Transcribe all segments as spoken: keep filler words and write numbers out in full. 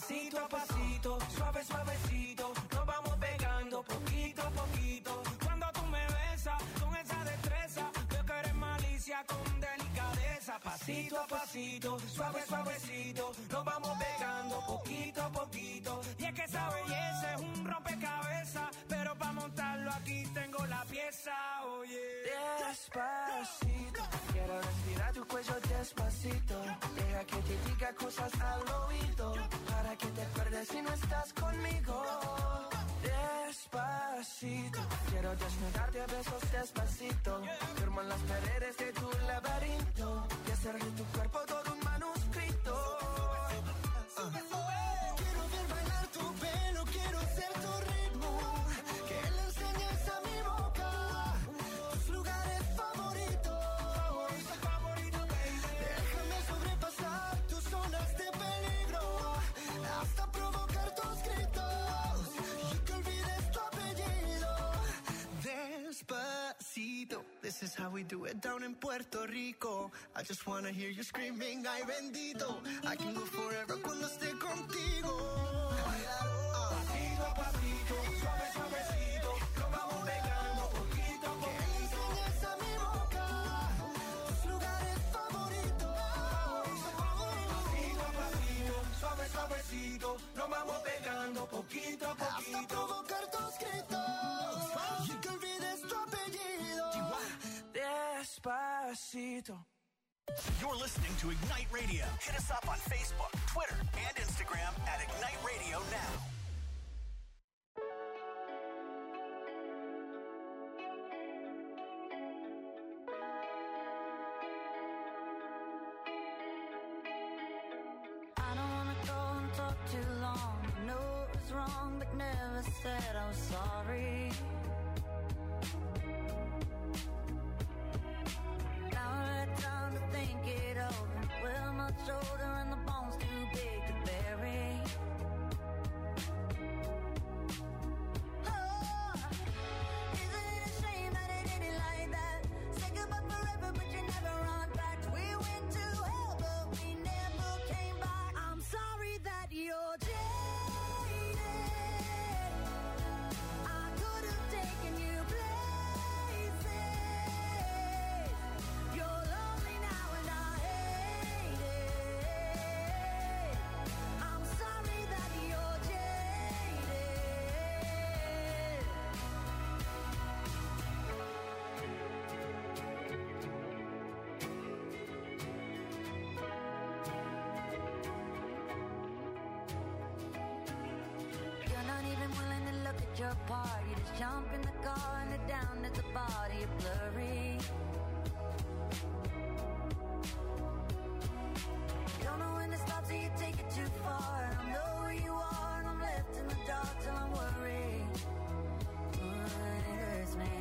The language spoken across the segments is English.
Pasito a pasito, suave, suavecito, nos vamos pegando poquito a poquito. Cuando tú me besas con esa destreza, veo que eres malicia con delicadeza. Pasito a pasito, suave, suavecito, nos vamos pegando poquito a poquito. Y es que esa belleza es un rompecabezas, pero para montarlo aquí tengo la pieza, oye. Despacito, quiero respirar tu cuello despacito. Deja que te diga cosas al oído, para que te acuerdes si no estás conmigo. Despacito, quiero desnudarte a besos despacito. Firmo en las paredes de tu laberinto y hacer de tu cuerpo todo un manuscrito. uh. Quiero ver bailar tu pelo, quiero ser tu ritmo, que le enseñes a mi boca tus lugares favoritos. Favorito, baby. Déjame sobrepasar tus zonas de peligro, hasta provocar tus gritos y que olvides tu apellido. Despacito, this is how we do it down in Puerto Rico. I just wanna hear you screaming, ay bendito. I can go forever cuando esté contigo. Pasito a pasito, suave, suavecito, nos vamos pegando poquito a Que le poquito. enseñes a mi boca tus lugares favoritos. Pasito a pasito, suave, suavecito, nos vamos pegando poquito a Hasta poquito. provocar tus gritos y que olvides tu apellido. Despacito. You're listening to Ignite Radio. Hit us up on Facebook, Twitter, and Instagram at Ignite Radio Now. I don't wanna go and talk too long. I know it was wrong, but never said I was sorry. Now I had time to think it over. Well, my shoulder and the bones too big to bury. Oh, isn't it a shame that it ended like that? Say goodbye forever, but you never run back. We went to hell, but we never came back. I'm sorry that you're jaded. I could have taken you places. You're lonely now and I hate it. I'm sorry that you're jaded. You're not even willing to look at your part. You just jump in the car and head down at the body. You're blurry. You don't know when to stop, so you take it too far. And I know where you are, and I'm left in the dark till I'm worried. Oh, and it hurts me.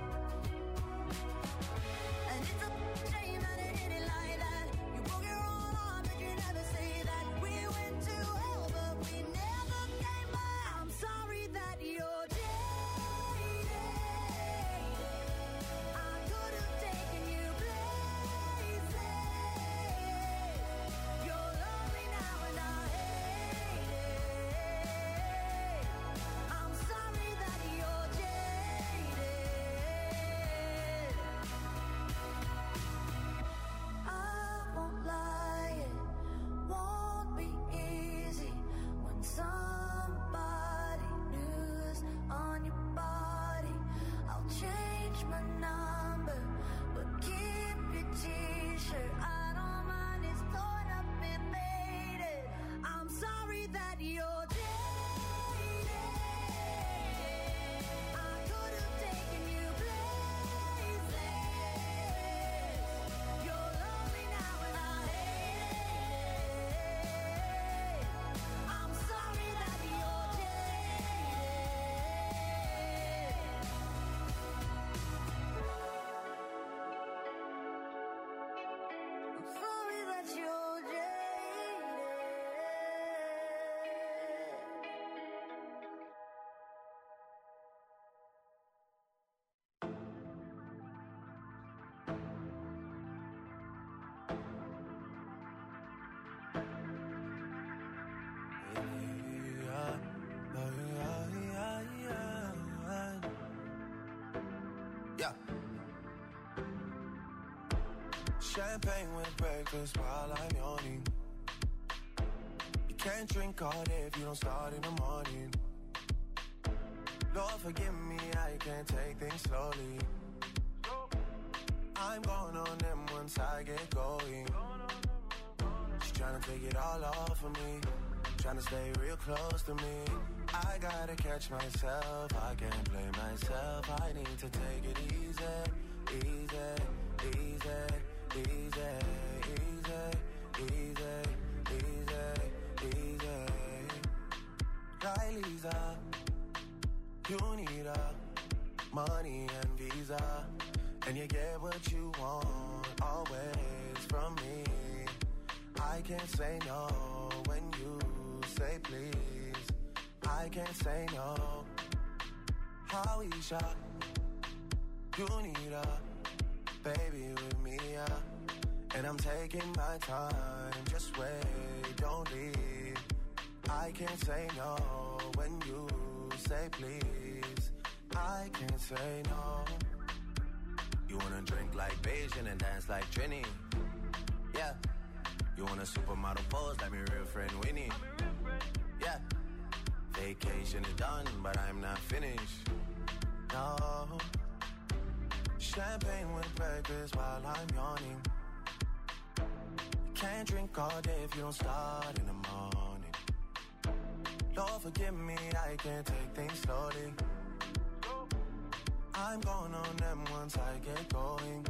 And it's a shame that it ended like that. You broke your own arm, but you never say that. We went to hell, but we never came back. I'm sorry that you're jaded. I could have taken Champagne with breakfast while I'm yawning. You can't drink all day if you don't start in the morning. Lord forgive me, I can't take things slowly. I'm going on them once I get going. She's trying to take it all off of me, trying to stay real close to me. I gotta catch myself, I can't blame myself. I need to take it easy, easy, easy, easy, easy, easy, easy, easy. Kylie's you need a money and visa, and you get what you want always from me. I can't say no when you say please. I can't say no. Howeisha, you need a baby with me, yeah. And I'm taking my time, just wait, don't leave. I can't say no when you say please. I can't say no. You wanna drink like Beijing and dance like Trini? Yeah. You want a supermodel pose like me real friend Winnie? Yeah. Vacation is done, but I'm not finished. No. Champagne with breakfast while I'm yawning. Can't drink all day if you don't start in the morning. Lord forgive me, I can't take things slowly. I'm going on them once I get going.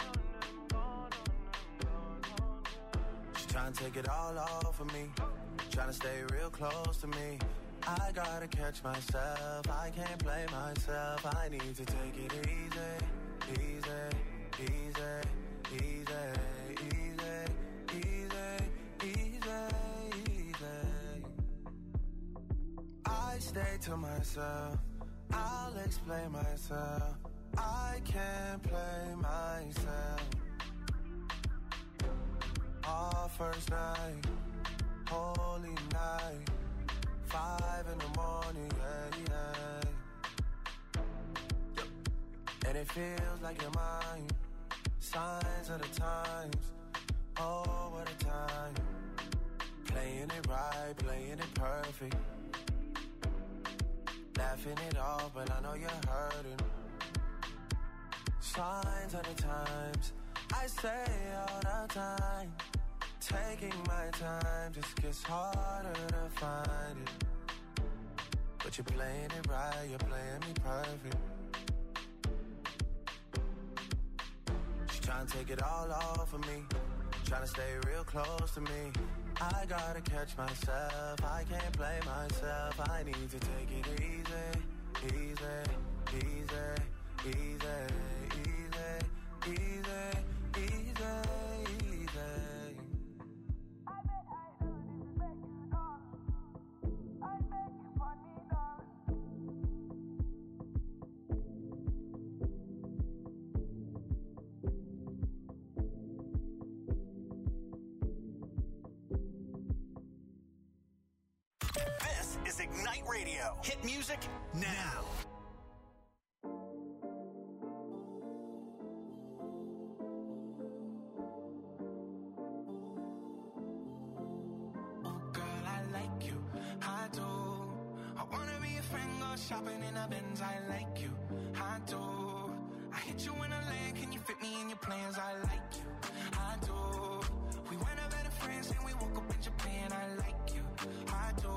She's trying to take it all off of me, trying to stay real close to me. I gotta catch myself, I can't blame myself. I need to take it easy, easy, easy, easy, easy, easy, easy. I stay to myself, I'll explain myself. I can't play myself. Our first night, holy night, five in the morning, yeah, yeah. And it feels like you're mine. Signs of the times, oh, what a time. Playing it right, playing it perfect. Laughing it off, but I know you're hurting. Signs of the times, I say all the time. Taking my time just gets harder to find it. But you're playing it right, you're playing me perfect. She's trying to take it all off of me, trying to stay real close to me. I gotta catch myself, I can't blame myself. I need to take it easy, easy, easy, easy, easy, easy, easy, easy. Is Ignite Radio. Hit music now. Oh, girl, I like you. I do. I wanna be a friend, go shopping in a Benz. I like you. I do. I hit you in a land. Can you fit me in your plans? I like you. I do. We went a better friends and we woke up in Japan. I like you. I do.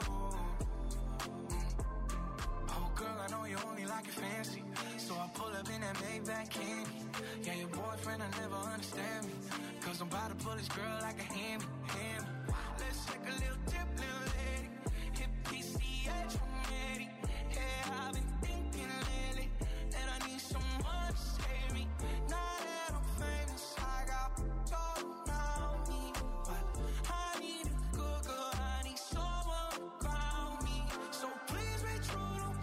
Girl, I know you only like it fancy, so I pull up in that Maybach candy. Yeah, your boyfriend will never understand me, cause I'm about to pull this girl like a hammy, hammy. Let's take a little dip, little lady. Hit P C H, I'm ready. Yeah, I've been thinking lately that I need someone to save me. Now that I'm famous, I got all around me, but I need a good girl, I need someone to ground me. So please be true, don't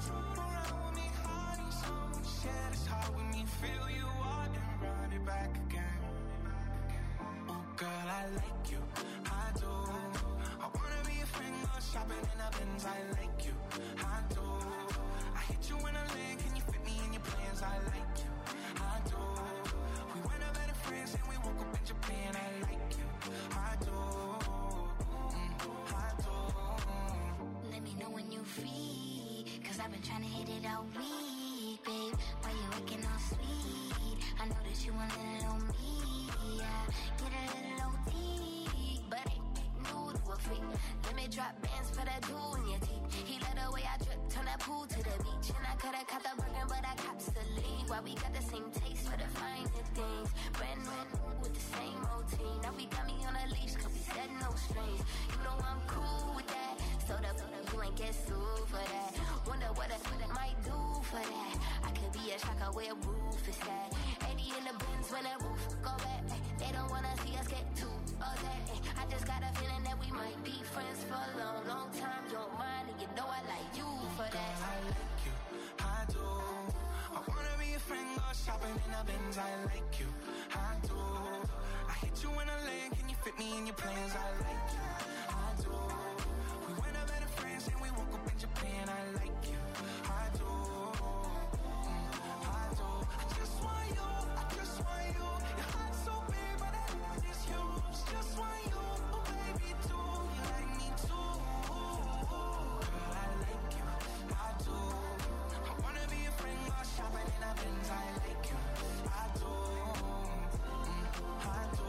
share this heart with me, feel you out and run it back again. Oh girl, I like you, I do. I wanna be a friend, go shopping in a Benz. I like you, I do. I hit you in a lane, can you fit me in your plans? I like you, I do. We went a better friends and we woke up in Japan. I like you, I do, mm, I do. Let me know when you free, cause I've been trying to hit it all week, babe. Why you acting all sweet? I know that you want a little on me, yeah. Get a little O T, but ain't new to a freak. Let me drop bands for that jewel in your teeth. He let the way I drip, turn that pool to the beach. And I coulda caught the burger, but I cops the lead. Why we got the same taste for the finer things. Brand new with the same routine. Now we got me on a leash, cause we said no strings. You know I'm cool with that. So the you ain't get sued for that. Wonder what a might do for that. I could be a shocker where roof is at. eighty in the bins when the roof go back. They don't wanna see us get too upset. I just got a feeling that we might be friends for a long, long time. You don't mind, and you know I like you for that. Girl, I like you, I do. I wanna be a friend, go shopping in the bins. I like you, I do. I hit you in a lane, can you fit me in your plans? I like you, I do. We went up better friends and we woke up in Japan. I like you, I do, mm, I do. I just want you, I just want you. Your heart's so big, but that love is yours. Just want you, oh baby, too. You like me too. Girl, I like you, I do. I wanna be a friend, go shopping in a Benz. I like you, I do, mm, I do.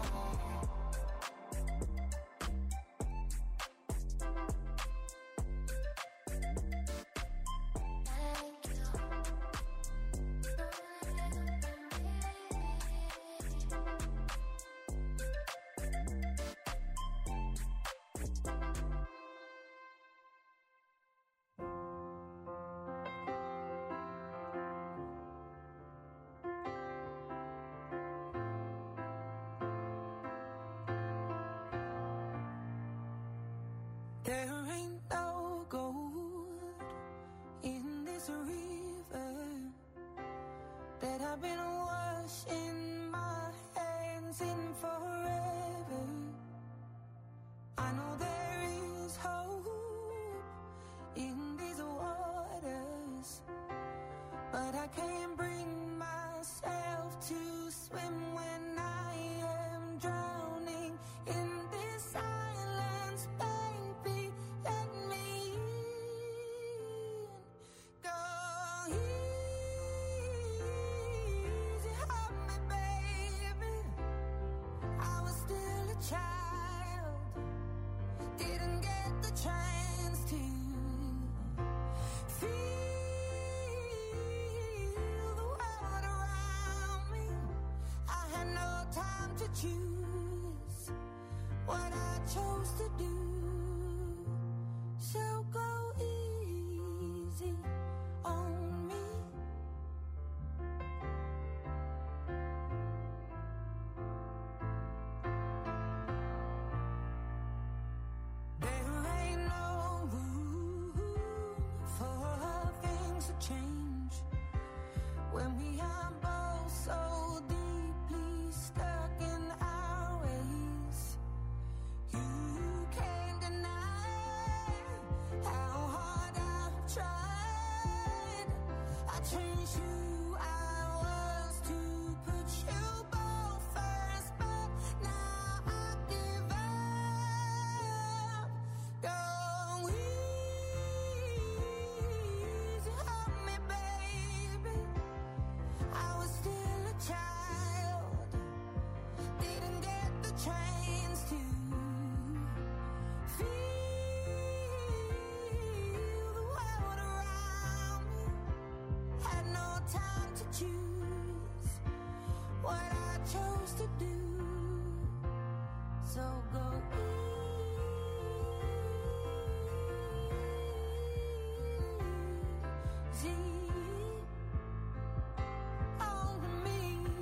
There ain't no gold in this river that I've been washing my hands in forever. I know there is hope in these waters, but I can't bring myself to swim when I am drowning in this silence. Baby, let me in. Go easy on me, baby. I was still a child, didn't get the chance to feel the world around me. I had no time to choose what I chose to do. So go easy on me. There ain't no room for things to change when we are both so deeply stuck in our ways. You can't deny how hard I've tried. I changed who I was to put you both first, but now I give up. Go easy on me, baby. I was still a child, didn't get the chance to feel the world around me. Had no time to choose what I chose to do. So go easy on me.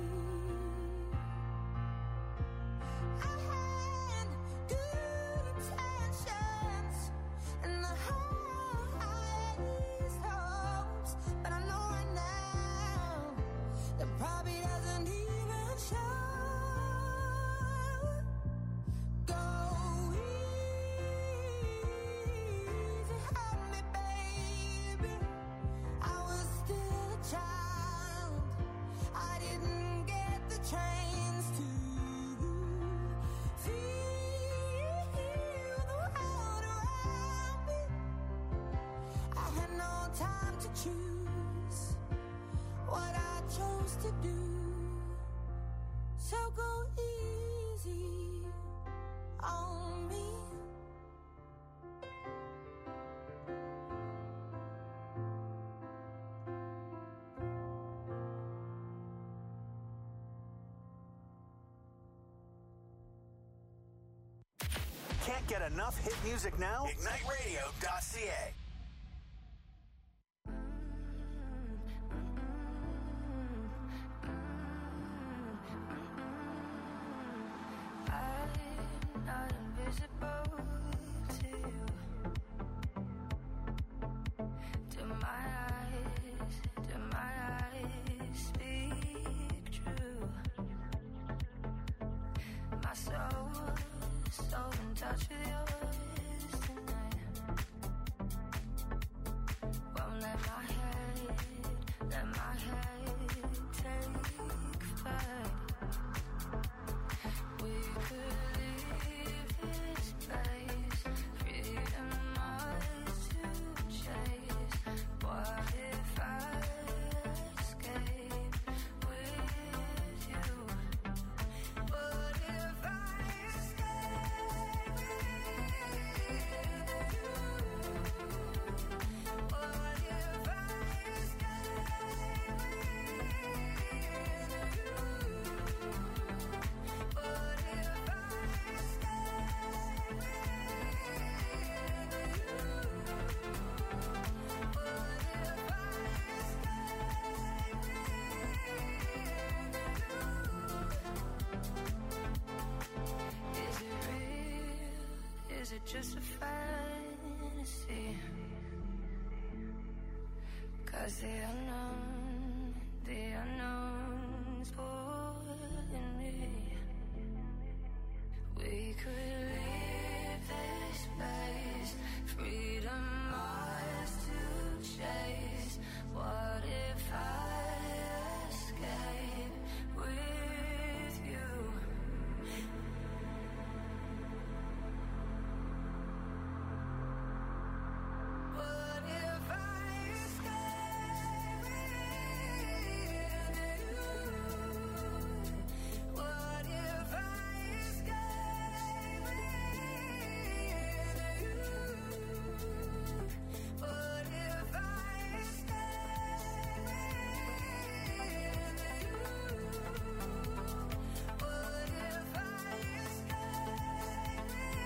I had good intentions and the highest hopes, but I know right now that probably doesn't even show. choose what I chose to do. So go easy on me. Can't get enough hit music now? Ignite Radio dot C A. I'm not invisible to you. Do my eyes, do my eyes speak true? My soul, so in touch with yours tonight. Won't let my head, let my head take flight. We could leave this place, freedom ours to chase. What if I escape with you? What if I escape with you? What if I escape with you? What if I escape with Is it real? Is it just a fantasy? 'Cause the unknown, the unknown's pulling me. We could leave this place, freedom ours to chase. What if I escape with you? What if I escape with you? What if I escape with you? What if I escape with you? What if I escape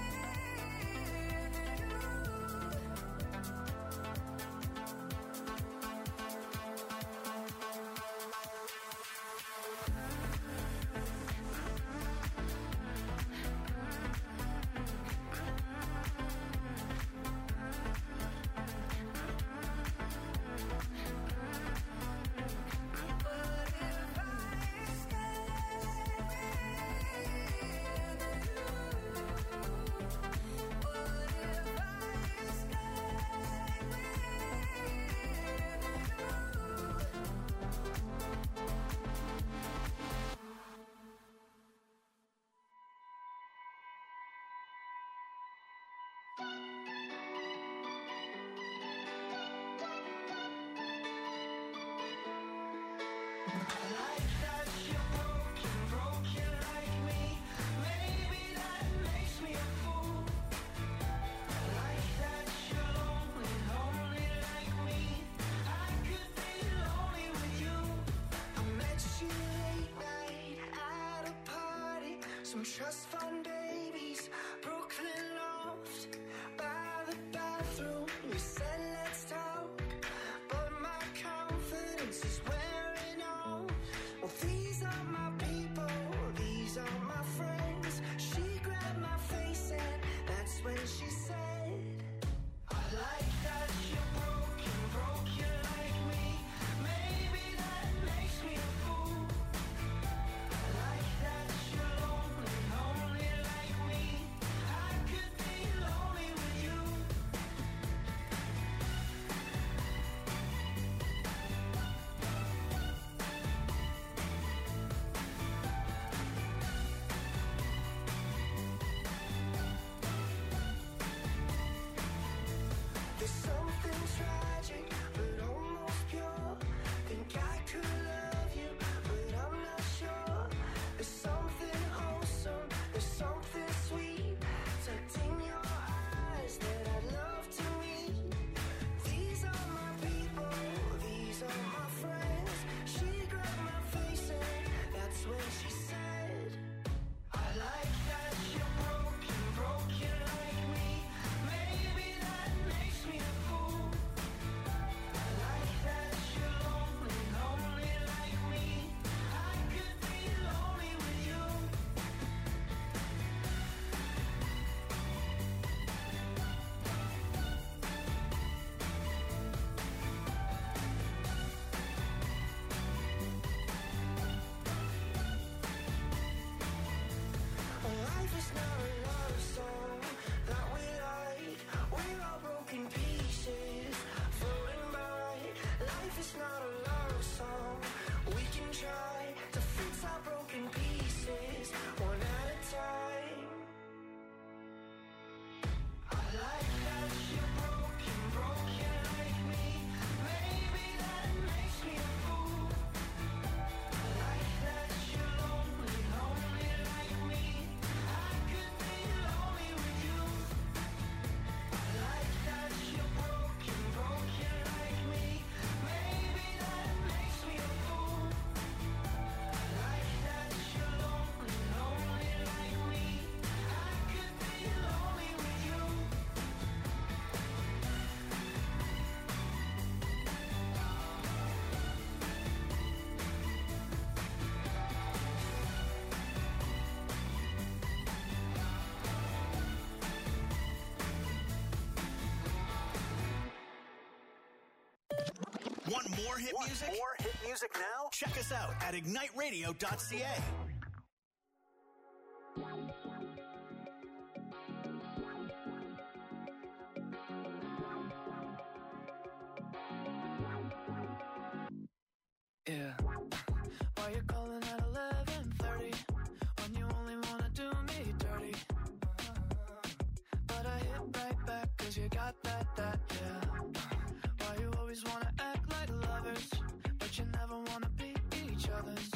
trust fund babies, Brooklyn loft, by the bathroom. You said let's talk, but my confidence is wearing off. Well, these are my people, these are my friends. She grabbed my face and that's when she said, I like that you're broken, broke you like me. Maybe that makes me a fool. I like that you're lonely, lonely like Want more hit Want music? more hit music now? Check us out at ignite radio dot c a. Yeah. Why you calling at eleven thirty when you only wanna do me dirty? But I hit right back cause you got that, that, yeah. Why you always wanna act like lovers, but you never wanna be each other's?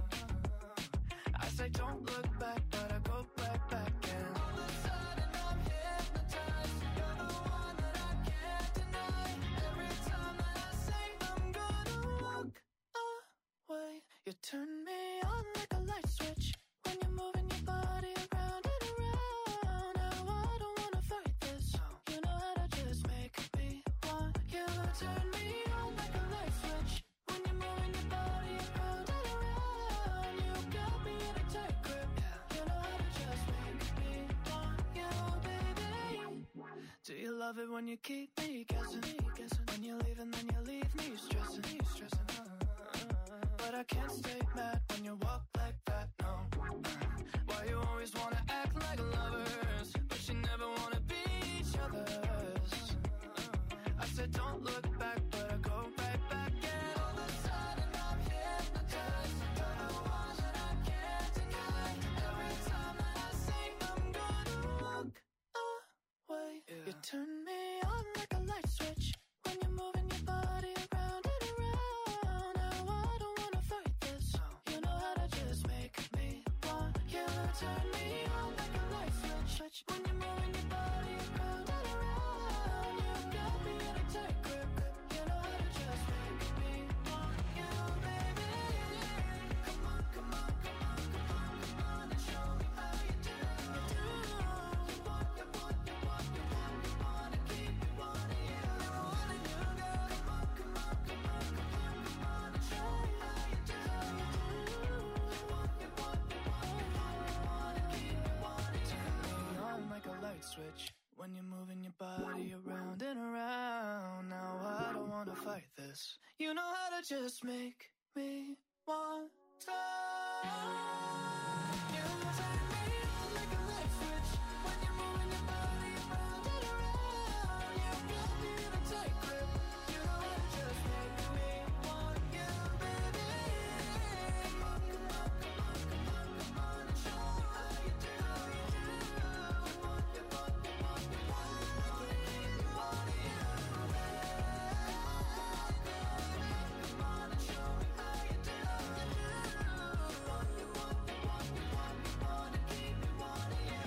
I say don't look back, but I go right back and all of a sudden I'm hypnotized. You're the one that I can't deny. Every time that I say I'm gonna walk away, you turn me on like a light switch when you're moving your body around and around. Now I don't wanna fight this. You know how to just make me want you. Turn me on like a light switch when you're moving your body around and around. You got me in a tight grip. You know how to just make me want you, baby. Do you love it when you keep me guessing? When you leave and then you leave me stressing, stressing. But I can't stay mad when you walk like that, no. Why you always wanna act like lovers, but you never wanna be each other's? I said don't look back, but I go right back and all of a sudden I'm hypnotized. You're the one that I can't deny. Every time that I say I'm gonna walk away, you turn me on like a light switch when you're moving your body around and around. Now I don't wanna fight this. You know how to just make me want you. Turn me on like a light switch when you're moving your body around and around. You got me in a tight grip. You know how to just make me want you, baby. Come on, come on, come on, come on, come on and show me how you do. You do. You want, you want, you want, you want, you wanna keep me wanting you. Never wanting you, girl. Come on, come on, come on, come on, come on and show me how you do. You do. You want, you want, you want, you want, you wanna keep me wanting you. Turn me on like a light switch when you're moving your body around and around. Now I don't wanna fight this. You know how to just make me want to. You turn me on like a light switch when you're moving your body around and around. You got me in a tight grip. You know how to just make me want you, baby. Come on, come on, come on, come on, come on and show me how you do. You want, you want, you want, you want, you wanna keep me wanting you. Come on and show me how you do. You want, you want, you want, you want, you wanna keep me wanting you.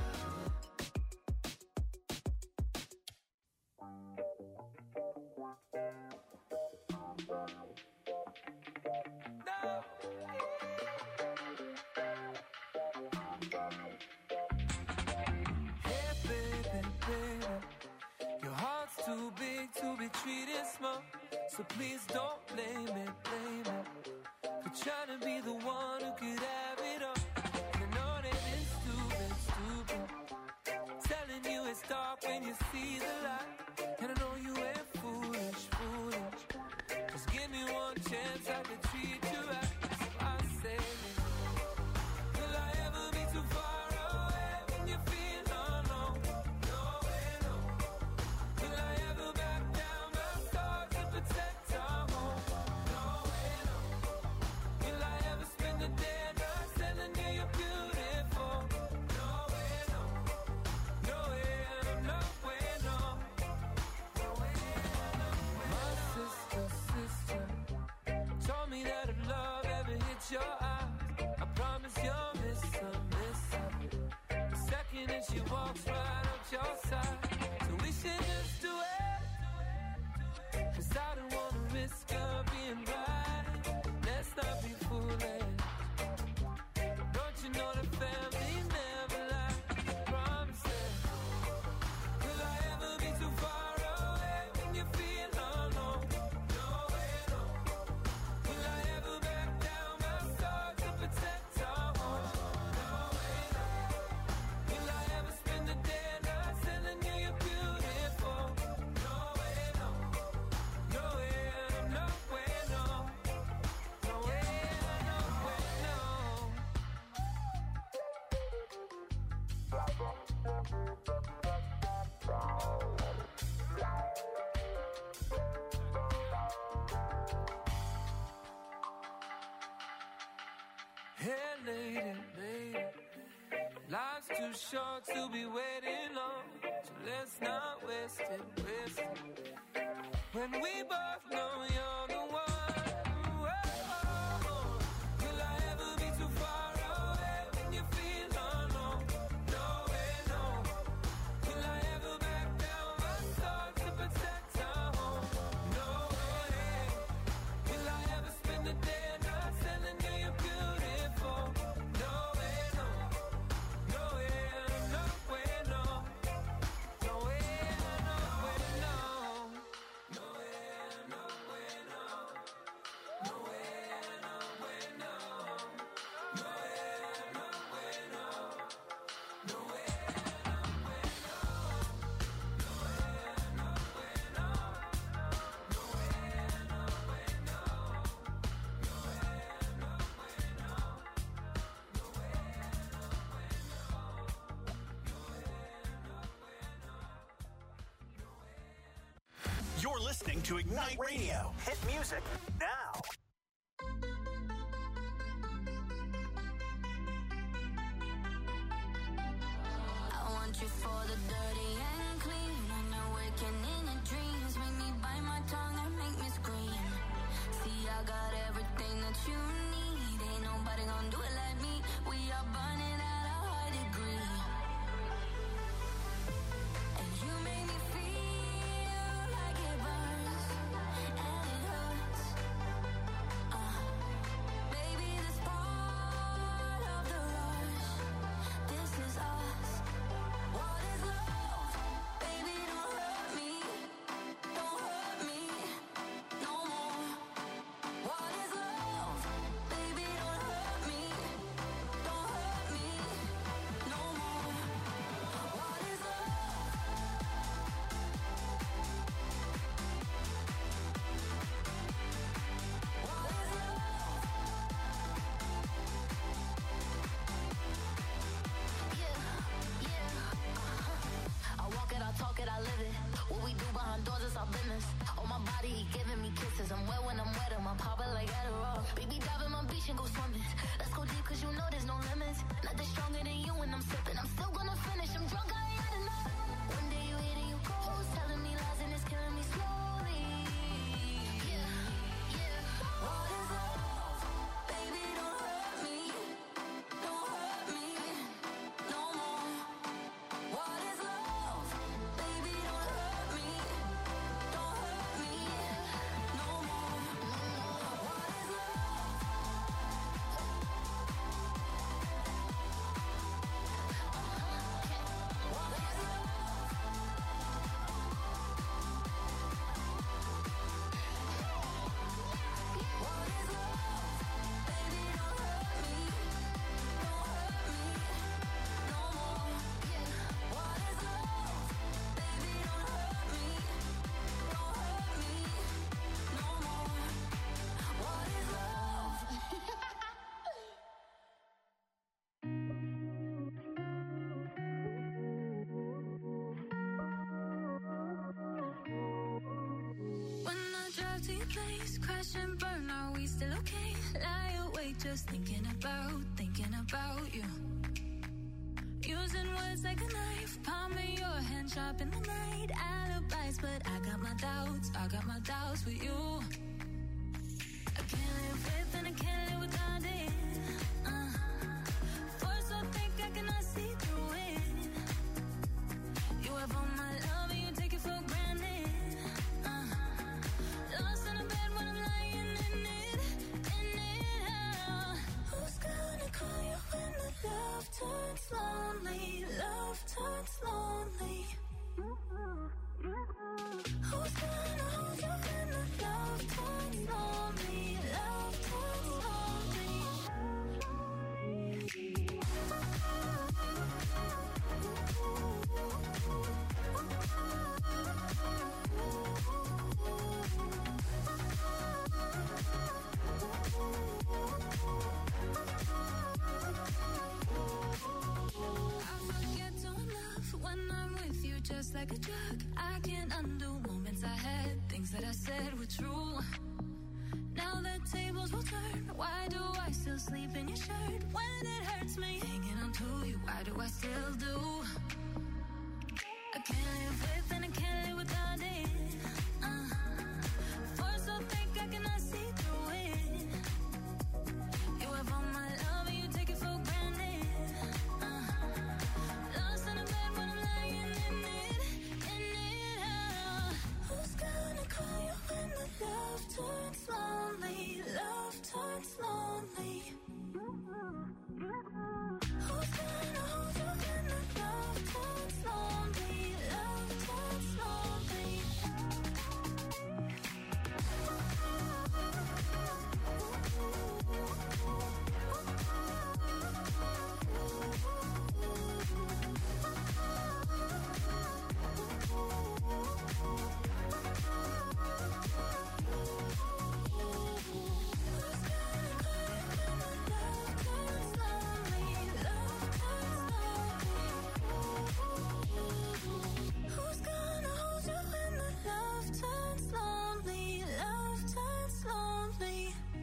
Hey, baby, baby, your heart's too big to be treated small. So please don't blame it, blame it for trying to be the one who could have it all. And I know that it's stupid, stupid, telling you it's dark when you see the light. And I know you ain't foolish, foolish. Just give me one chance, I can treat you right. So I say, will I ever be too far away when you feel alone? No way, no. Will I ever back down my stars to protect our home? No way, no. Will I ever spend the day not telling you you're beautiful? No way, no. No way, no way, no. No way, no. My sister, sister told me that if love ever hits your eyes, I promise you'll miss her, miss her. The second that she walks right up your side. So we should just do it, 'cause I don't wanna risk her being right. Let's not be foolish. Don't you know the family never lies? Promise it. Will I ever be too far away when you feel alone? No way, no. Will I ever back down my stars to protect our home? No way, no. Will I ever spend the day not telling too short to be waiting long, so let's not waste it, waste it. When we both know you're the one. You're listening to Ignite Radio. Hit music now. I want you for the dirty and clean. When you're waking in your dreams, make me bite my tongue and make me scream. See, I got everything that you need. Ain't nobody gonna do it like me. We are burning at a high degree. And you make me feel like it burns and it hurts. Uh, baby, this part of the rush. This is us. What is love? Baby, don't hurt me. Don't hurt me no more. What is love? Baby, don't hurt me. Don't hurt me no more. What is love? What is love? Yeah, yeah. uh-huh. I walk it, I talk it, I live it. What we do behind doors is our business. On my body, he giving me kisses. I'm wet when I'm wet, I'm popping like Adderall. Baby, dive in my beach and go swimming. Let's go deep, cause you know there's no limits. Nothing stronger than you when I'm sipping. I'm still gonna finish, I'm drunk, I ain't had enough. One day you hit and you close, telling me lies and it's killing me slowly. Yeah, yeah. What is love? Baby, don't hurt me. Don't hurt me no more. What is love? Baby, don't hurt me. Don't hurt me no more. What is love? What is love? What is love? Baby, don't hurt me. Don't hurt me no more. Yeah. What is love? Baby, don't hurt me. Don't hurt me no more. What is love? When I drive to your place, crash and burn, are we still okay? Lie awake, just thinking about, thinking about you. Using words like a knife, palm of your hand, sharp in the night. Alibis, but I got my doubts, I got my doubts with you. I can't live with and I can't live without it. Uh, force so thick I cannot see through it. You have all my love and you take it for granted. Uh, lost in a bed when I'm lying in it, in it. Uh, who's gonna call you when the love turns lonely? Love turns lonely. Who's gonna hold you when the love turns lonely? Love turns lonely. I forget to enough when I'm with you, just like a drug. I can't undo moments I had, things that I said were true. Now the tables will turn. Why do I still sleep in your shirt when it hurts me? Hanging on to you, why do I still do? I can't live with and I can't live without it. Uh, force so thick I cannot see through it. You have all my love and you take it for granted. Uh, lost in a bed when I'm lying in it, in it. Uh, who's gonna call you when the love turns lonely? Love turns lonely. Who's gonna hold you when the love turns lonely? Love turns lonely. Who's gonna hold you when the love turns lonely? Love turns lonely.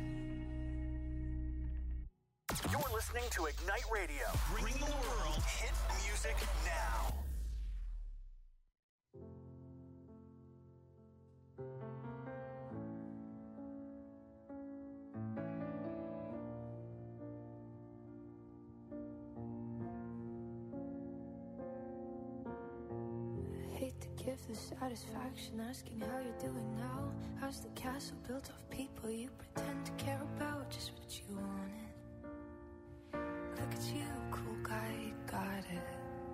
You're listening to Ignite Radio, bringing the world hit music now. Hate to give the satisfaction asking how you're doing now. How's the castle built of people you pretend to care about? Just what you wanted. Look at you, cool guy, you got it.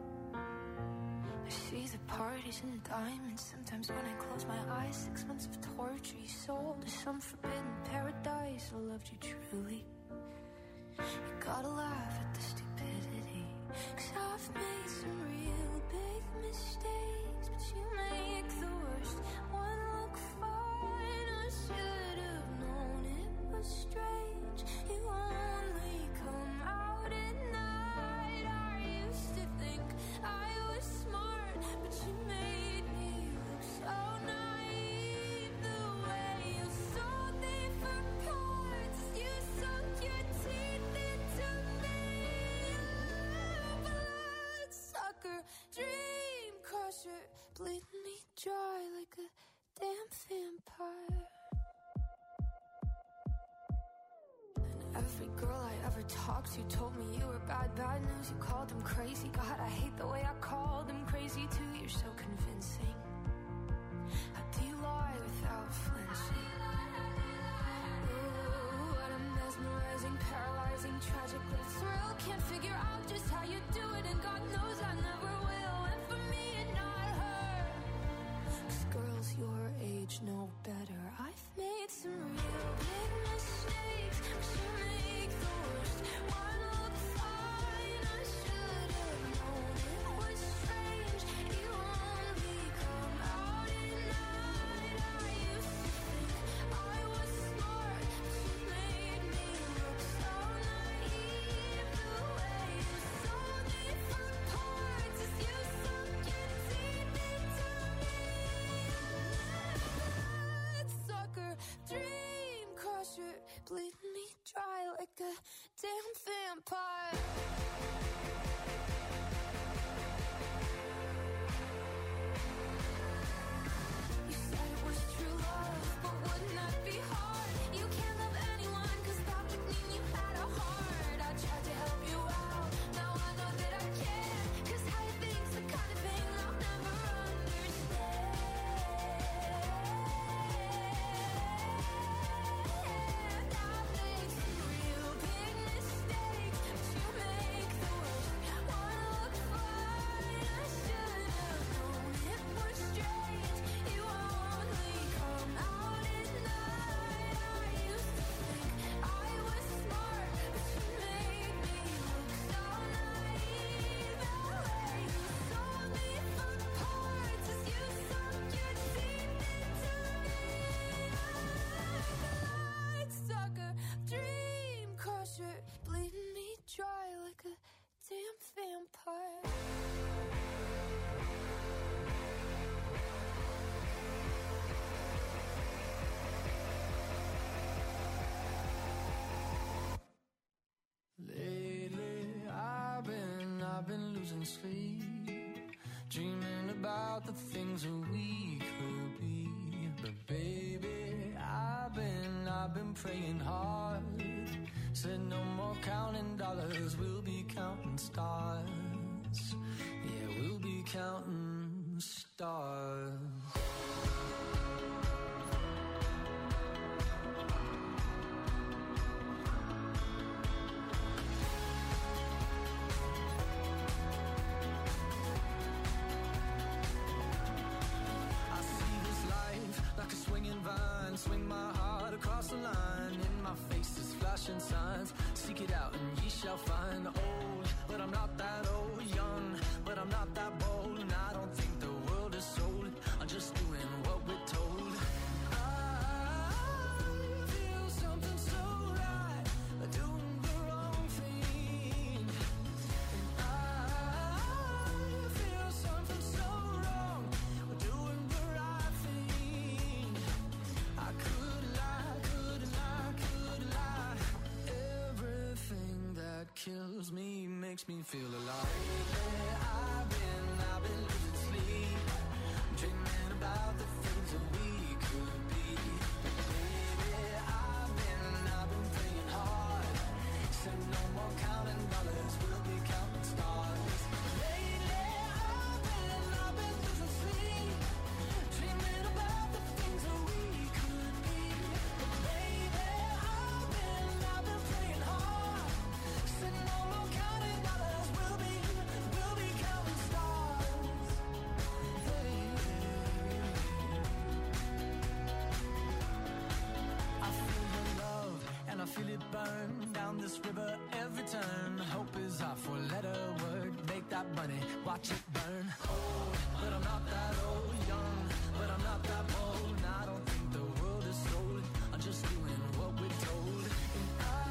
I see the parties and the diamonds. Sometimes when I close my eyes, six months of torture you sold to some forbidden paradise. I loved you truly. You gotta laugh at the stupidity, 'cause I've made some real big mistakes, but you make the worst one look fine. I should have known it was strange. You only come out at night. I used to think I was smart, but you made me look so naive. The way you sold me for parts, you sunk your teeth into me. Bloodsucker, dream crusher, bleeding me dry like a damn vampire. And every girl I ever talked to told me you were bad, bad news. You called them crazy. God, I hate the way I called them crazy too. You're so convincing. How do you lie without flinching? Ooh, what a mesmerizing, paralyzing, tragic little thrill. Can't figure out just how you do it, and God knows I never will. And for me and not her, 'cause girls your age know better. I've made some real big mistakes, but you make the worst one look fine. I should have known it was strange. You only come out at night. I used to think I was smart, but you made me look so naive. The way you sold me for parts is you sunk your teeth into me. Bloodsucker, dream crusher, bleeding me dry like a damn vampire. You said it was true love, but wouldn't that be hard? You can't love anyone, 'cause that would mean you had a heart. I tried to help you out, now I know that I can't, 'cause how you think's the kind of thing I'll never understand. I've made some real big mistakes, but you losing sleep, dreaming about the things that we could be. But baby, I've been, I've been praying hard. Said no more counting dollars, we'll be counting stars. Yeah, we'll be counting stars. Like a swinging vine, swing my heart across the line. In my face is flashing signs. Seek it out and ye shall find. Old, but I'm not that old. Young, but I'm not that bold. And I don't think the world is sold. I'm just doing what we're told. I feel something so right, doing the wrong thing. And I feel something so wrong, doing the right thing. I could lie, could lie, could lie. Everything that kills me makes me feel alive. Yeah, I've been, I've been losing sleep, dreaming about the things that we could be. Baby, I've been, I've been praying hard. Said no more counting dollars, we'll be counting stars. Lately, I've been, I've been losing sleep, dreaming about the things that we could be. But baby, I've been, I've been praying hard. Said no more counting dollars, we'll be, we'll be counting stars. Hey. I feel your love and I feel it burn down this river every turn. Hope is our four-letter word. Make that money, watch it burn. Old, but I'm not that old. Young, but I'm not that bold. And I don't think the world is sold. I'm just doing what we're told. And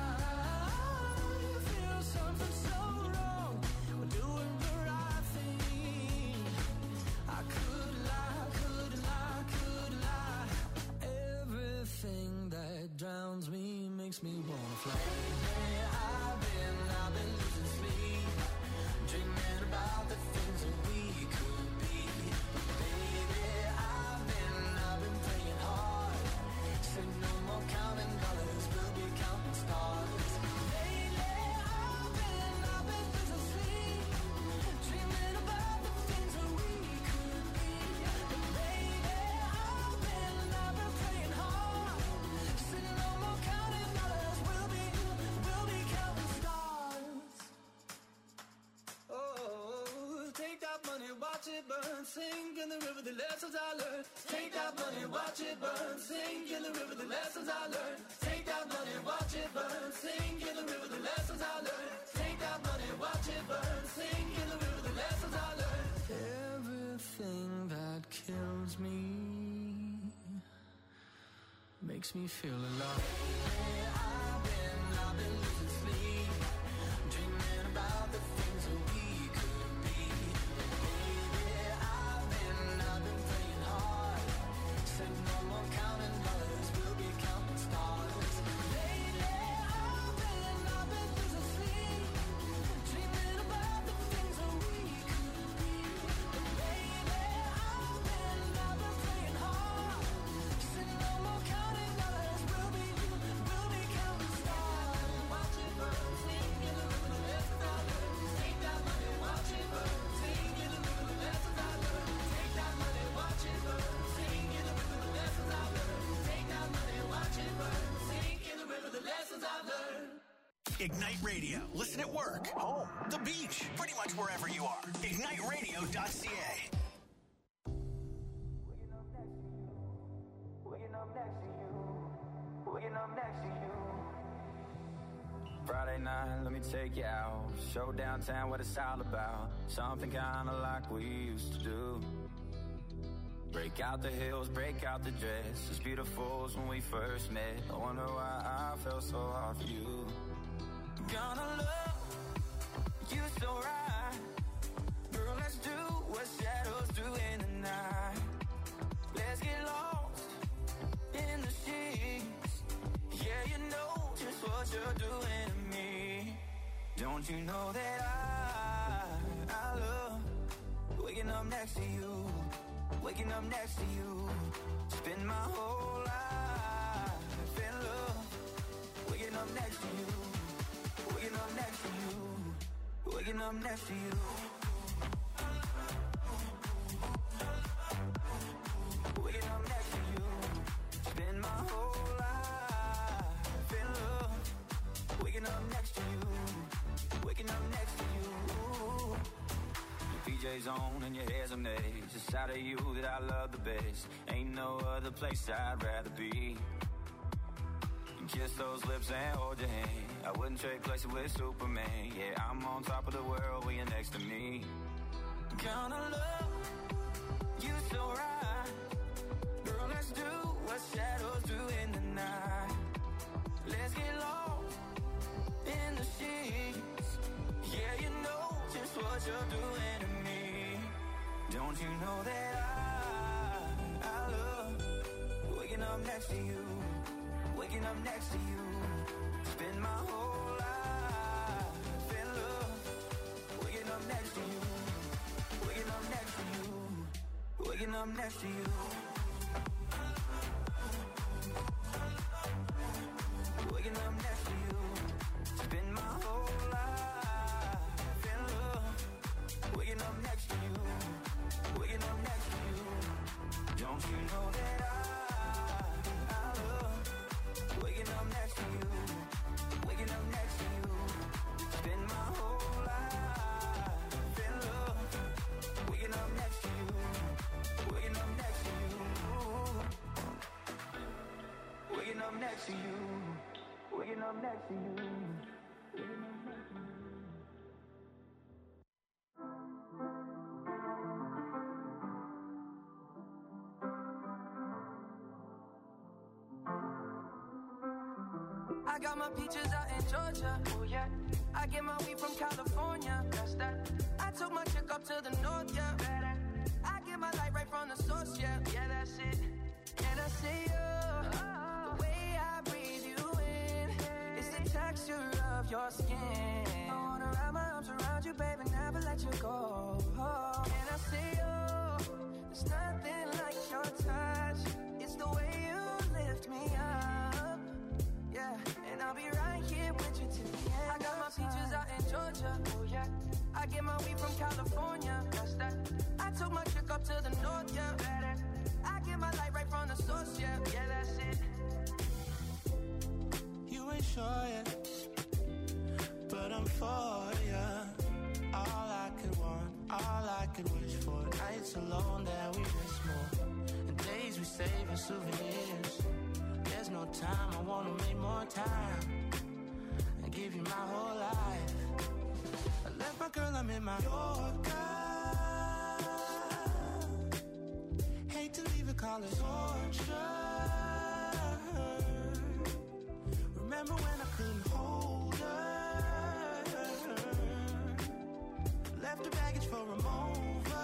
I feel something so wrong. We're doing the right thing. I could lie, could lie, could lie. Everything that drowns me makes me wanna fly. Hey, I've been, I've been losing sleep, dreaming about the things that we could be. Baby, I've been, I've been praying hard. Said no more counting dollars, we'll be counting stars. Lately, I've been, I've been losing sleep, dreaming about the things that we could be. But baby, I've been, I've been praying hard. Said no more counting dollars, we'll be, we'll be counting stars. Oh, take that money, watch it burn, sink in the river, the lessons I learned. Take that money, watch it burn, sink in the river, the lessons I learned. Take that money, watch it burn, sink in the river, the lessons I learned. Take that money, watch it burn, sink in the river, the lessons I learned. Everything that kills me makes me feel alive. Hey, I've been, I've been losing sleep, dreaming about the things that we could be. Baby, I've been, I've been praying hard. Said no more counting dollars, we'll be counting stars. Lately, I've been, I've been losing sleep, dreaming about the things that we could be. But baby, I've been, I've been praying hard. Said no more counting dollars, we'll be, we'll be counting stars. Watch it burn, sing in the river, the lessons I learned. Take that money, watch it burn, sing in the river, the lessons I learned. Take that money, watch it burn, sing in the river, the lessons I learned. Take that money, watch it burn, sing in the river, the lessons I learned. Ignite Radio. Listen at work, home, the beach, pretty much wherever you are. ignite radio dot c a. Waking up next to you, waking up next to you. Friday night, let me take you out. Show downtown what it's all about. Something kinda like we used to do. Break out the heels, break out the dress. As beautiful as when we first met. I wonder why I felt so hard for you. Gonna love you so right. Girl, let's do what shadows do in the night. Let's get lost in the sheets. Yeah, you know just what you're doing to me. Don't you know that I, I love next to you, waking up next to you. Spend my whole life in love, waking up next to you, waking up next to you, waking up next to you. Waking up next to you, spend my whole life in love, waking up next to you, waking up next to you. Your P J's on and your hair's amazed. It's out of you that I love the best. Ain't no other place I'd rather be. And kiss those lips and hold your hand. I wouldn't trade places with Superman. Yeah, I'm on top of the world when you're next to me. Gonna love you so right. Girl, let's do what shadows do in the night. Let's get lost in the sheets. Yeah, you know just what you're doing to me. Don't you know that I, I love waking up next to you, waking up next to you. Spend my whole life in love, waking up next to you, waking up next to you, waking up next to you. Waking up next to you, spend my whole life in love. Waking up next to you, waking up next to you. Don't you know that I, I love waking up next to you, waking up next to you. Spend my whole life in love. Waking up next to you, waking up next to you. Waking up next to you. Waking up next to you. I got my peaches out in Georgia. Oh yeah. I get my weed from California. That's that. I took my chick up to the north, yeah. Better. I get my light right from the source, yeah. Yeah, that's it. And I see you. The way I breathe you in. It's the texture of your skin. I wanna wrap my arms around you, baby, never let you go. Oh. And I see you. There's nothing like your touch. It's the way you lift me up. Yeah, and I'll be right here with you till the end. I got my peaches out in Georgia. Oh yeah. I get my weed from California. That's that. I took my chick up to the north, yeah. Better. I get my light right from the source, yeah. Yeah, that's it. You ain't sure yet, but I'm for ya. All I could want, all I could wish for. Nights alone that we miss more, and days we save as souvenirs. There's no time, I wanna make more time and give you my whole life. I left my girl, I'm in my Yorker. Hate to leave it, call it torture. Remember when I couldn't hold her? Left her baggage for a mover.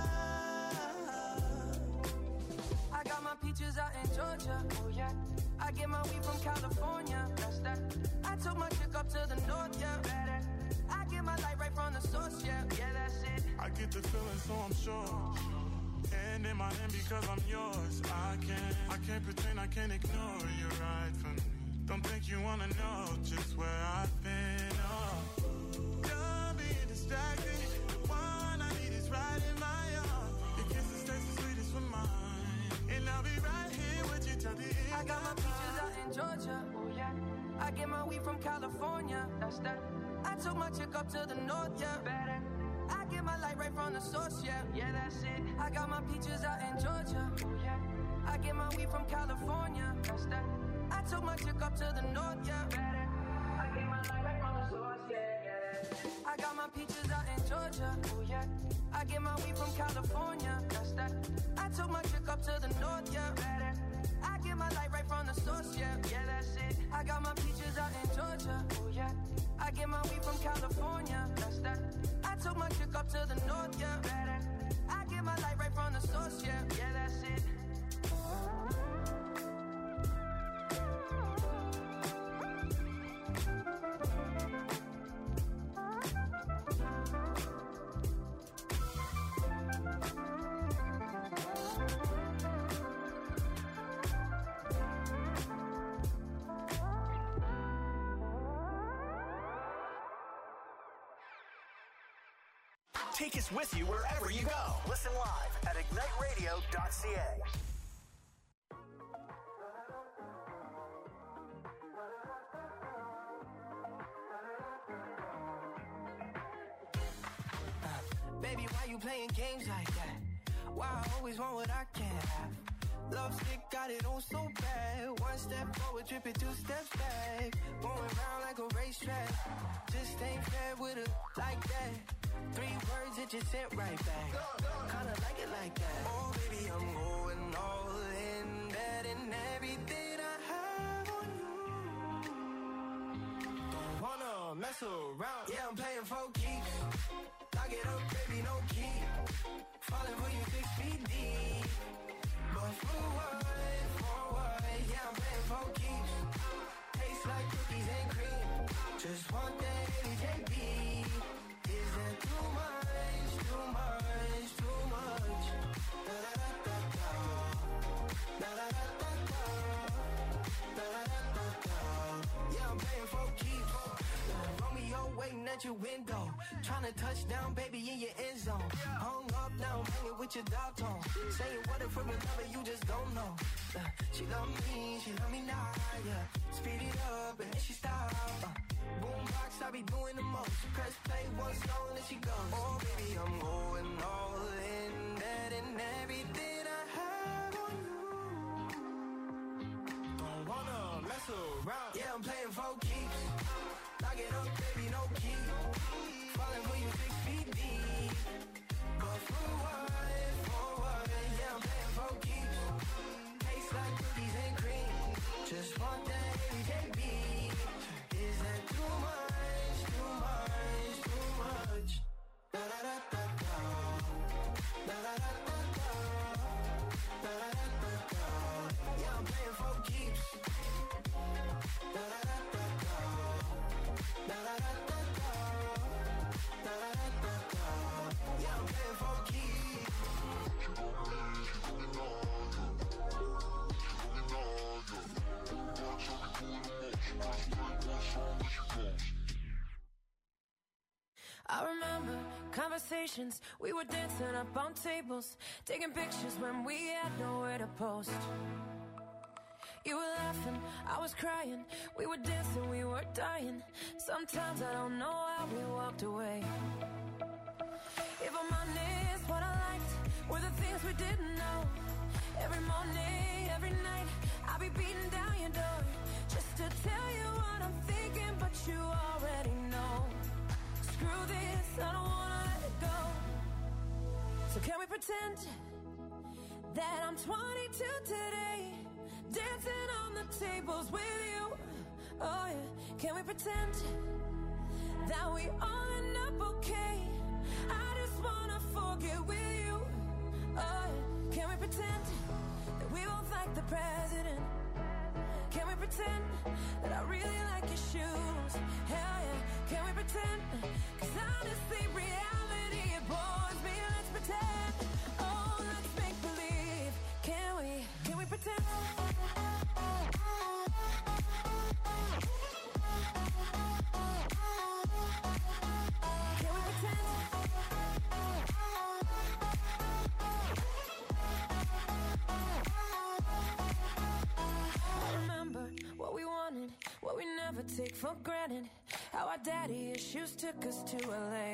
I got my peaches out in Georgia. Oh yeah. I get my weed from California. That's that. I took my chick up to the north, yeah. Better. I get my light right from the source, yeah. Yeah, that's it. I get the feeling, so I'm sure. Hand in my hand because I'm yours. I can't, I can't pretend, I can't ignore you right from me. Don't think you wanna know just where I've been. Oh, don't be distracted. The one I need is right in my arms. Your kisses taste the sweetest with mine, and I'll be right here with you till the end. I got my peaches out in Georgia. Oh yeah. I get my weed from California. That's that. I took my chick up to the north, yeah. Better. I get my light right from the source, yeah. Yeah, that's it. I got my peaches out in Georgia. Oh yeah. I get my weed from California. That's that. I took my chick up to the north, yeah. Better. I get my light right from the source, yeah. Yeah. I got my peaches out in Georgia. Oh yeah. I get my weed from California. That's that. I took my chick up to the north, yeah. Better. I get my light right from the source, yeah. Yeah, that's it. I got my peaches out in Georgia. Oh yeah. I get my weed from California. That's that. I took my chick up to the north, yeah. Better. I get my light right from the source, yeah. Yeah, that's it. Take us with you wherever you go. Listen live at ignite radio dot c a. Baby, why you playing games like that? Why I always want what I can't have? Love stick got it on so bad. One step forward, tripping two steps back. Going round like a racetrack. Just ain't fair with her like that. Three words that you sent right back. Kinda like it like that. Oh, baby, I'm going all in. Betting everything I have on you. Don't wanna mess around. Yeah, I'm playing for keeps. Lock it up, baby, no key. Falling for you six feet deep. But for what, for what? Yeah, I'm playing for keeps. Tastes like cookies and cream. Just want that L J B. Is that too much, too much, too much? Da da da da da. Da da da da da. Da da da da da. Yeah, I'm playing for keeps. Romeo waiting at your window. Trying to touch down, baby, in your end zone. Hung up now, I'm hanging with your dog tone. Saying what if we're lover, you just don't know. Uh, she love me, she love me now, yeah. Speed it up and then she stop. Uh, boombox, I be doing the most. Press play once, long and she goes. Oh, baby, I'm going all in. Betting everything I have on you. Don't wanna mess around. Yeah, I'm playing for keeps. Lock it up, baby, no key. Falling for you six feet deep. But for what, for what? Yeah, I'm playing for keeps. Tastes like cookies and cream. Just want that L J B. Is that too much, too much, too much? Da da da da da. Da da da da da. Da da da da da. Yeah, I'm playing for keeps. Da da da da da. Da da da da da. Da da da da da. Yeah, I'm playing for keeps. I remember conversations, we were dancing up on tables, taking pictures when we had nowhere to post. You were laughing, I was crying, we were dancing, we were dying. Sometimes I don't know how we walked away. If I'm honest, what I liked were the things we didn't know. Every morning, every night, I'll be beating down your door just to tell you what I'm thinking, but you already know. Screw this, I don't wanna let it go. So can we pretend that I'm twenty-two today, dancing on the tables with you? Oh yeah, can we pretend that we all end up okay? I just wanna forget with you. Oh yeah, can we pretend that we both like the president? Can we pretend that I really like your shoes? Hell yeah, can we pretend? Cause honestly, reality, it bores me. Let's pretend. Oh, let's make believe. Can we, can we pretend? Can we pretend? I remember what we wanted, what we never take for granted. How our daddy issues took us to L A.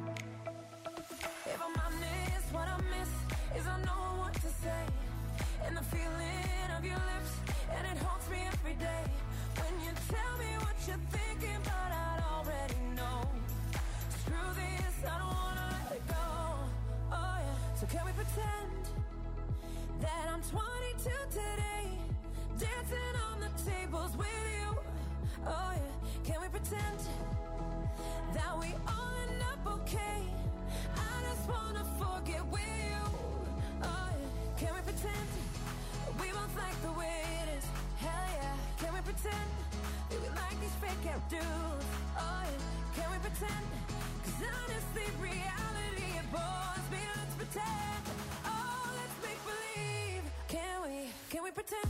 If I'm honest, what I miss is I know what to say. And the feeling of your lips, and it haunts me every day. When you tell me what you're thinking, but I'd already know. Screw this, I don't wanna let it go. Oh yeah, so can we pretend that I'm twenty-two today, dancing on the tables with you? Oh yeah, can we pretend that we all end up okay? I just wanna forget with you. Oh yeah, can we pretend that we both like the way it is? Hell yeah, can we pretend that we like these fake out dudes? Oh yeah, can we pretend? Cause honestly, reality, it bores me. Let's pretend. Oh, let's make believe. Can we, can we pretend?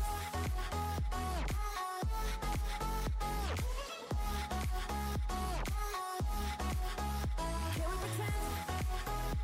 Can we pretend?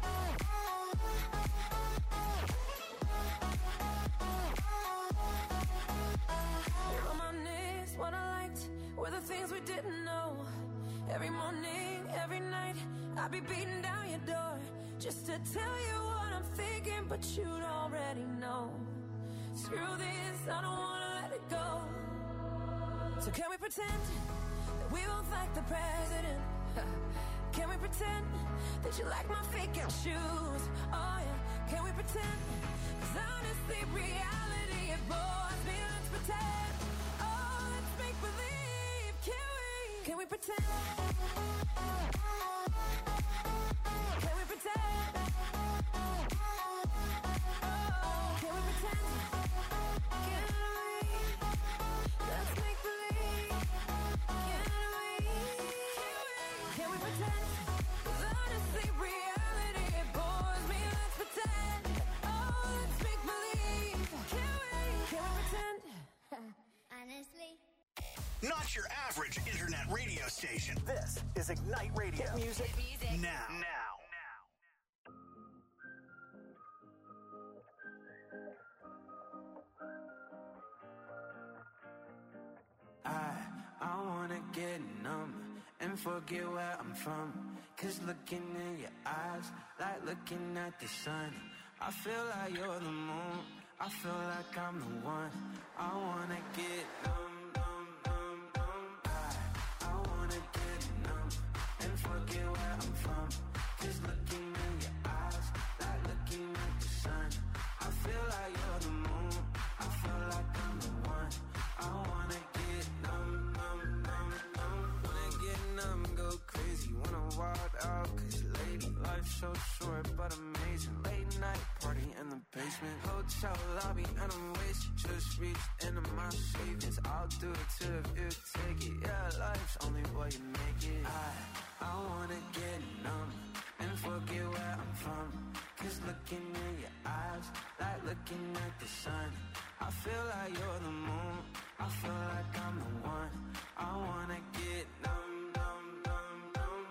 didn't know. Every morning, every night, I'd be beating down your door just to tell you what I'm thinking, but you'd already know. Screw this, I don't wanna let it go. So can we pretend that we both like the president? Can we pretend that you like my fake out shoes? Oh yeah, can we pretend? Cause honestly, reality, it bores me. Let's pretend. Oh, let's make believe. Can we? Can we pretend? Can we pretend? Oh, can we pretend? Can we? Let's make believe. Can we? Can we pretend? 'Cause honestly, reality, it bores me. Let's pretend. Oh, let's make believe. Can we? Can we pretend? Honestly. Not your average internet radio station. This is Ignite Radio. Hit music. Hit music. Now. Now. I, I wanna get numb and forget where I'm from. Cause looking in your eyes, like looking at the sun. I feel like you're the moon, I feel like I'm the one. I wanna get numb, numb, numb, numb. I, I wanna get numb and forget where I'm from. Cause looking in your eyes, like looking at the sun. I feel like you're the moon, I feel like I'm the one. I wanna get numb, numb, numb, numb. Wanna get numb, go crazy, wanna wild out. Cause lady, life's so short but amazing. Late night party in the basement, hotel lobby and I'm wasted. Just reached into my savings, I'll do it too if you take it. Yeah, life's only what you make it. I, I wanna get numb and forget where I'm from. Cause looking in your eyes, like looking at the sun. I feel like you're the moon, I feel like I'm the one. I wanna get numb, numb, numb, numb.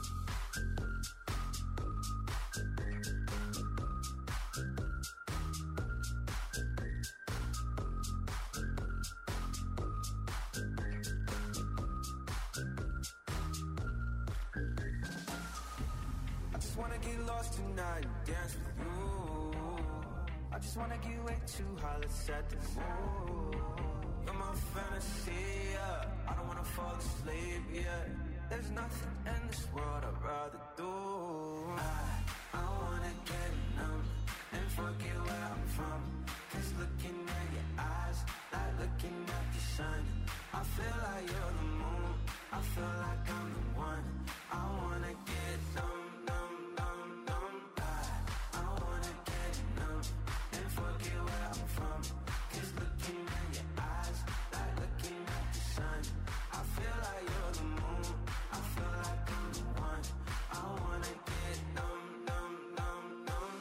I just wanna get lost tonight and dance with you. I just wanna get way too high, let's set the mood. You're my fantasy, yeah. I don't wanna fall asleep, yeah. There's nothing in this world I'd rather do. I, I wanna get numb and forget where I'm from. Cause looking at your eyes, like looking at the sun. I feel like you're the moon, I feel like I'm the one. I wanna get numb, numb, numb, numb. I, I wanna get numb and forget where I'm from. Cause looking at your eyes, like looking at the sun. I feel like you're the moon, I feel like I'm the one. I wanna get numb, numb, numb, numb.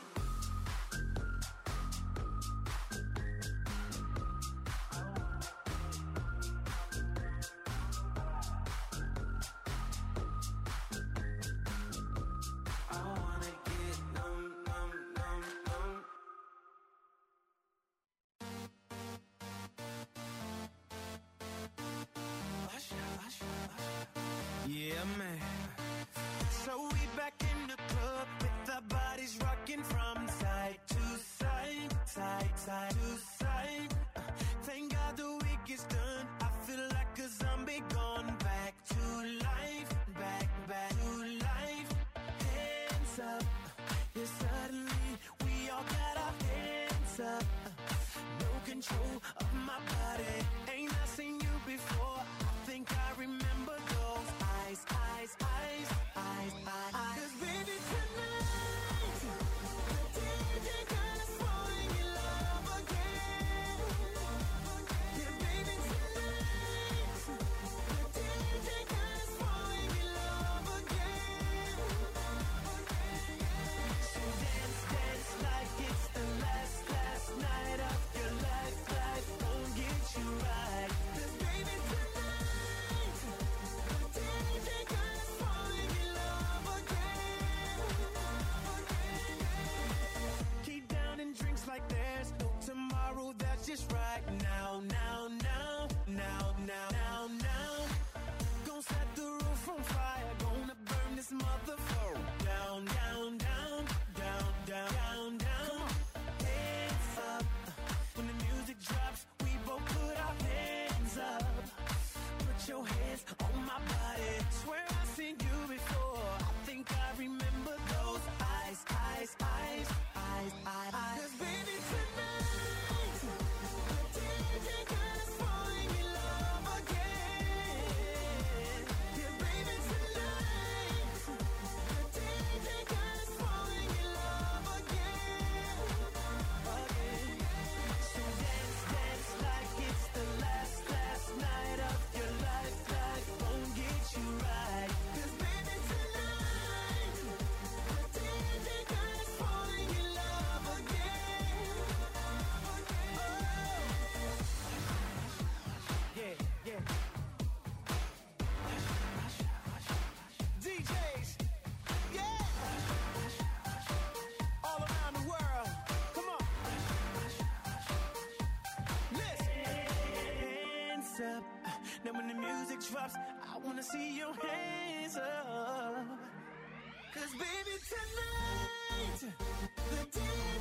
I wanna get numb, numb, numb, numb. Yeah, man. So we back in the club with our bodies rocking from side to side, side, side to side. Uh, Thank God the week is done. I feel like a zombie gone back to life, back, back to life. Hands up, yeah, suddenly we all got our hands up. Uh, No control of my body. Ain't I seen you before? I think I remember those eyes, eyes, eyes, eyes, eyes. 'Cause baby tonight, the D J got us falling in love again. Yeah, baby tonight, the D J got us falling in love again. So dance, dance like it's the last, last night of your life. Life won't get you right. 'Cause baby tonight, the D J got us falling in love again. Keep downing drinks like there's no tomorrow. That's just right now, now, now, now, now, now, now. Go from fire, gonna burn this motherfucker down, down, down, down, down, down, down. Hands up. When the music drops, we both put our hands up. Put your hands on my body. Swear I've seen you before. I think I remember those eyes, eyes, eyes, eyes, eyes, eyes. 'Cause baby, tonight, the D J got us falling in love again. Yeah, baby, tonight, the D J got us falling in love again, again. So dance, dance like it's the last, last night of your life. Life won't get you right. 'Cause baby, tonight, the D J got us falling in love again. Oh. Yeah, yeah. D Js, yeah. All around the world. Come on. Listen. Hands up. Now when the music drops, I wanna see your hands up. 'Cause baby, tonight, the D